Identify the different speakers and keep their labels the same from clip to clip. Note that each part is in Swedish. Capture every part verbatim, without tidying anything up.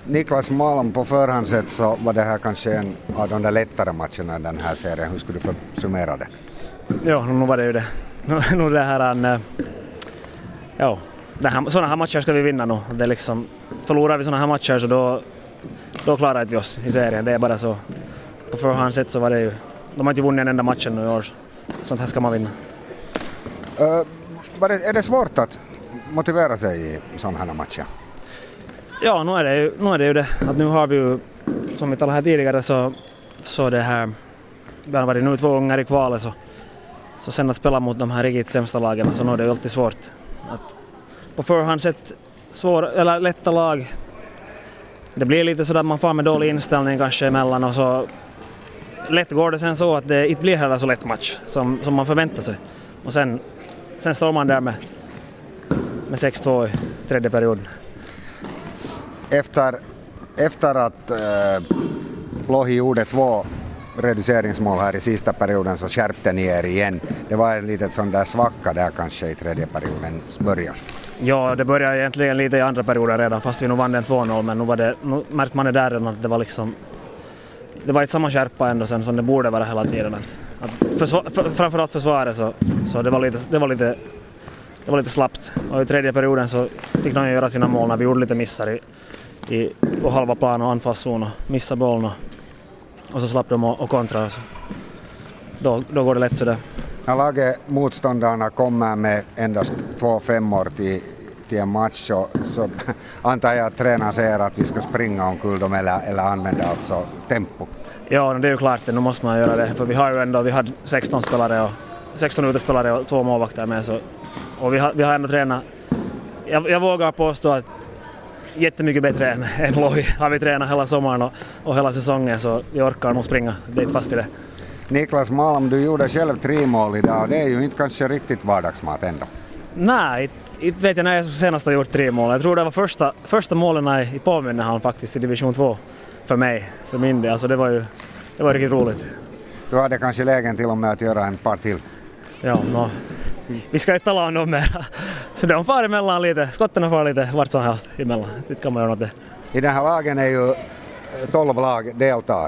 Speaker 1: Niklas Malm, på förhand sett så var det här kanske en av de där lättare matcherna i den här serien. Hur skulle du summera det?
Speaker 2: Ja, nu var det ju det. Nu det här en, ja, här, sådana här matcher ska vi vinna nu. Det är liksom, förlorar vi sådana här matcher så då, då klarar vi oss i serien. Det är bara så. På förhand sett så var det ju, de har inte vunnit en enda matchen nu i år. Sånt här ska man vinna.
Speaker 1: Uh, är det svårt att motivera sig i sådana här matcher?
Speaker 2: Ja, nu är det ju, nu är det, ju det. Att nu har vi ju, som vi talade här tidigare, så, så det här, vi har varit nu två gånger i kvalet, så, så sen att spela mot de här riktigt sämsta lagen, så nu är det ju alltid svårt. Att på förhand sett svår, eller lätta lag, det blir lite så att man får med dålig inställning kanske emellan, och så lätt går det sen så att det inte blir heller så lätt match som, som man förväntar sig. Och sen, sen står man där med, med sex två i tredje perioden.
Speaker 1: Efter, efter att äh, Lohi gjorde två reduceringsmål här i sista perioden så skärpte ni er igen. Det var en litet sån där svacka där kanske i tredje periodens början.
Speaker 2: Ja, det började egentligen lite i andra perioden redan, fast vi nu vann den två noll, men nu, var det, nu märkte man det där redan att det var liksom, det var ett samma skärpa ändå sen som det borde vara hela tiden. Att, att försvar, för, framförallt försvaret så, så det var lite, det var lite, det var lite slappt. Och i tredje perioden så fick de göra sina mål när vi gjorde lite missar i, i, på halva plan och anfallszon och missa bollen och, och så slapp de och, och kontra. Så. Då, då går det lätt sådär.
Speaker 1: När laget motståndarna kommer med endast två femmor till, till en match så, så antar jag att tränaren säger att vi ska springa omkull dem eller, eller använda alltså tempo.
Speaker 2: Ja, det är ju klart, nu måste man göra det. För vi har ju ändå, vi hade sexton spelare och sexton utespelare och två målvakter med. Så, och vi har, vi har ändå tränat, jag, jag vågar påstå att jättemycket bättre än, än Lohi har vi tränat hela sommaren och, och hela säsongen, så vi orkar nog springa dit fast i det.
Speaker 1: Niklas Malm, du gjorde själv tre mål idag och det är ju inte kanske riktigt vardagsmat ändå.
Speaker 2: Nej, inte vet jag när jag senast har gjort tre mål. Jag tror det var första, första målen i, i påminnehallen faktiskt i division två för mig, för min del. Alltså det var ju det var riktigt roligt.
Speaker 1: Du hade kanske lägen till och med att göra en par till.
Speaker 2: Ja, no. Vi ska inte tala om dem mer. Så de far emellan lite, skotten far lite vart som helst emellan. Det kan man göra något det.
Speaker 1: I den här lagen är ju tolv lag deltar.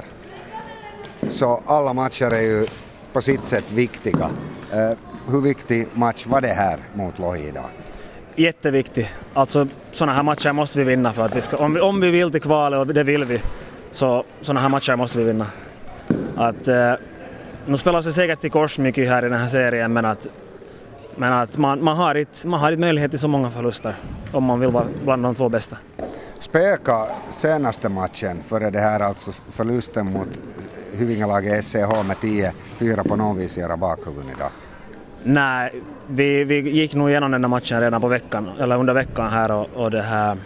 Speaker 1: Så alla matcher är ju på sitt sätt viktiga. Uh, hur viktig match var det här mot Lohi idag?
Speaker 2: Jätteviktig. Alltså sådana här matcher måste vi vinna för att vi ska, om, vi, om vi vill till kvalet, och det vill vi, så sådana här matcher måste vi vinna. Att, uh, nu spelar sig säkert i kors mycket här i den här serien, men att, men att man, man, har inte, man har inte möjlighet till så många förluster om man vill vara bland de två bästa.
Speaker 1: Spöka senaste matchen före det här, alltså förlusten mot Hyvingalaget S C H med tio fyra på någon vis göra bakhuvuden idag?
Speaker 2: Nej, vi, vi gick nog igenom den här matchen redan på veckan, eller under veckan här och, och det här.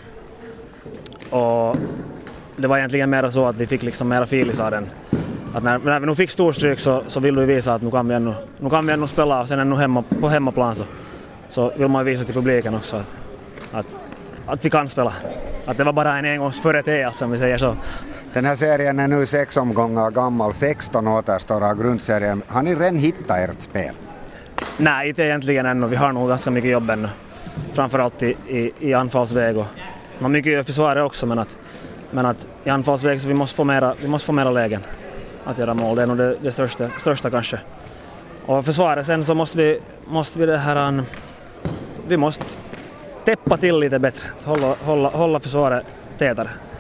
Speaker 2: Och det var egentligen mer så att vi fick liksom mera filis av den. Att när, när vi nu fick storstryk så, så vill vi visa att nu kan vi ännu, nu kan vi ännu spela och sen ännu hemma, på hemmaplan så, så vill man visa till publiken också att, att, att vi kan spela. Att det var bara en engångsföreteelse som vi säger så.
Speaker 1: Den här serien är nu sex omgångar gammal, sexton återstår av grundserien. Har ni redan hittat ert spel?
Speaker 2: Nej, inte egentligen ännu. Vi har nog ganska mycket jobb ännu. Framförallt i, i, i anfallsväg. Och man har mycket försvarare också, men att, men att i anfallsväg så vi måste få mera, vi måste få mera lägen att göra mål. Det är nog det, det största, största kanske. Och försvaret sen så måste vi, måste vi det här, vi måste täppa till lite bättre. Hålla, hålla, hålla försvaret tätare.